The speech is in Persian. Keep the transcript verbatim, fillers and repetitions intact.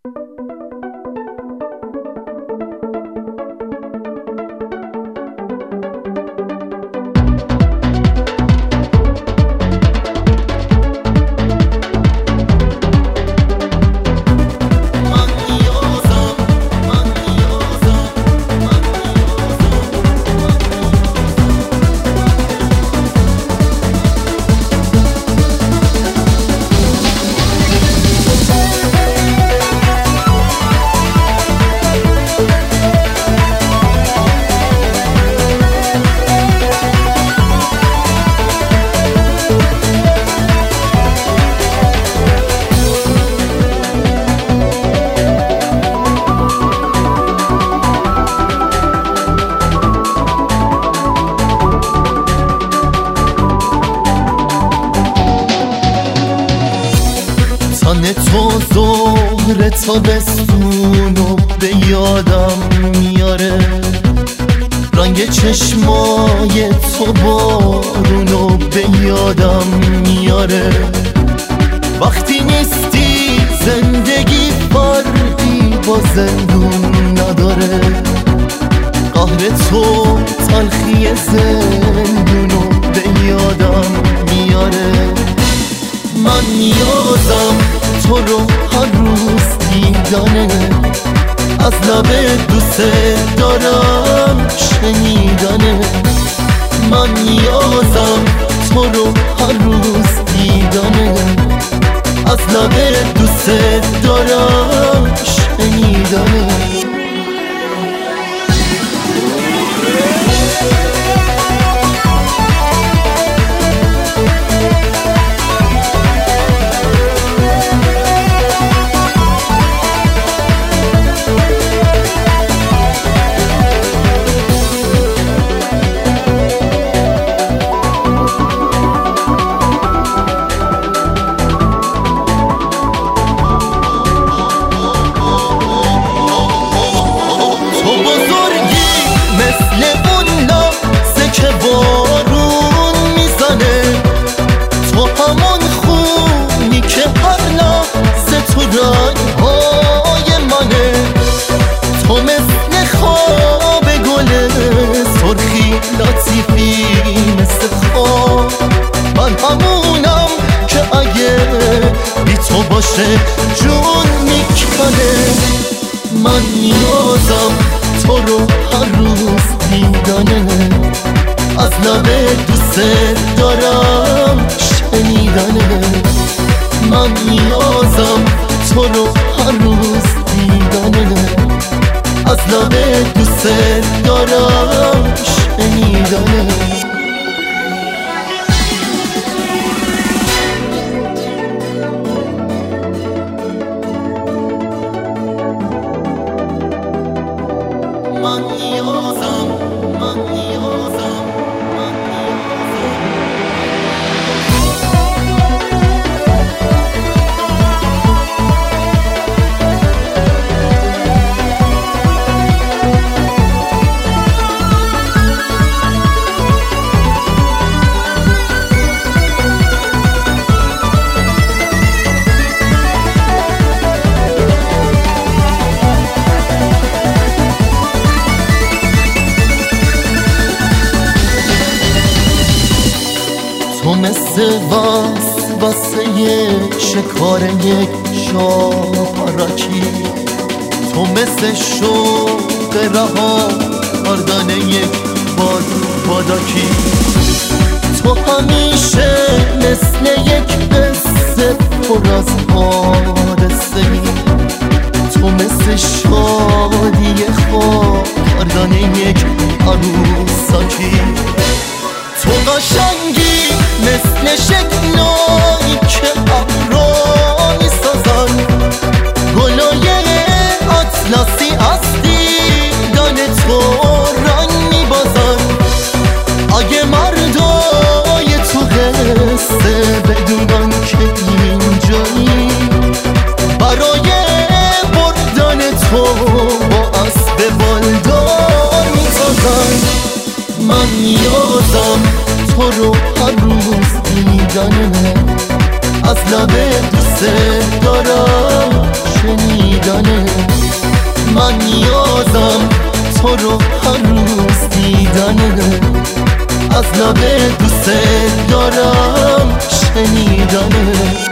تن تو ظهر تابستونو به یادم میاره، رنگ چشمای تو بارونو به یادم میاره. وقتی نیستی زندگی فرقی با زندون نداره، قهر تو تلخی زندونو به یادم میاره. من نیازم تو رو هر روز دیدنه، از لب دوست دارم شنیدنه. من نیازم تو رو هر روز دیدنه، از لب دوست دارم شنیدنه. لطیفی مثل خواب، من همونم که اگه بی تو باشه جون میکنه. من نیازم تو رو هر روز دیدنه، از لب دوست دارم شنیدنه. من نیازم تو رو هر روز دیدنه، از لب دوست دارم شنیدنه. من نیازم من نیازم من تو مثل واس واسه شکار یک شاپاراکی، تو مثل شوق رها کردن یک باد باداکی. تو همیشه مثل یک قصه پر از حادثه ای، تو مثل شادی خواب کردن یک عروساکی. تو قشنگی مثل شکلایی که ابرا میسازن، گلای اطلسی از دیدن تو رنگ میبازن. اگه مردای تو قصه بدونن که اینجایی، برای بردن تو با اسب بالدار میتازن. من نیازم تو رو هر روز دیدنه، از لب دوست دارم شنیدنه. خریدنه. من نیازم تو رو هنوز دیدنه، از لب دوست دارم شنیدنه.